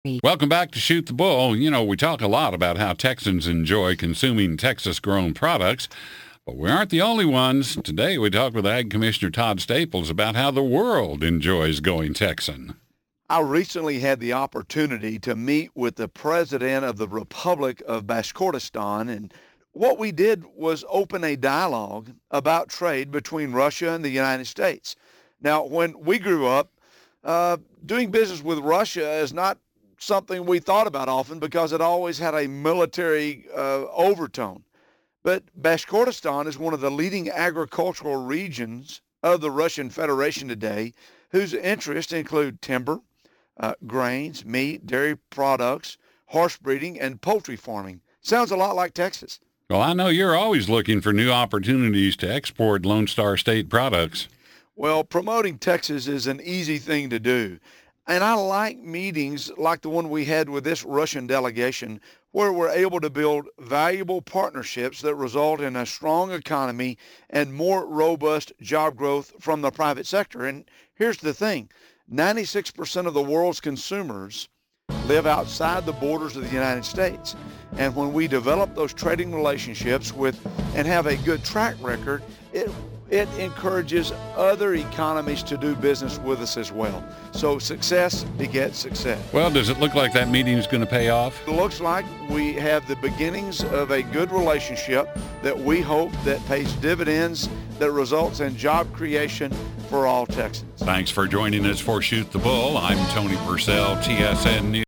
Welcome back to Shoot the Bull. You know, we talk a lot about how Texans enjoy consuming Texas-grown products, but we aren't the only ones. Today we talk with Ag Commissioner Todd Staples about how the world enjoys going Texan. I recently had the opportunity to meet with the president of the Republic of Bashkortostan, and what we did was open a dialogue about trade between Russia and the United States. Now, when we grew up, doing business with Russia is not something we thought about often because it always had a military overtone. But Bashkortostan is one of the leading agricultural regions of the Russian Federation today, whose interests include timber, grains, meat, dairy products, horse breeding, and poultry farming. Sounds a lot like Texas. Well, I know you're always looking for new opportunities to export Lone Star State products. Well, promoting Texas is an easy thing to do. And I like meetings like the one we had with this Russian delegation, where we're able to build valuable partnerships that result in a strong economy and more robust job growth from the private sector. And here's the thing, 96% of the world's consumers live outside the borders of the United States. And when we develop those trading relationships and have a good track record, it encourages other economies to do business with us as well. So success begets success. Well, does it look like that meeting is going to pay off? It looks like we have the beginnings of a good relationship that we hope that pays dividends, that results in job creation for all Texans. Thanks for joining us for Shoot the Bull. I'm Tony Purcell, TSN News.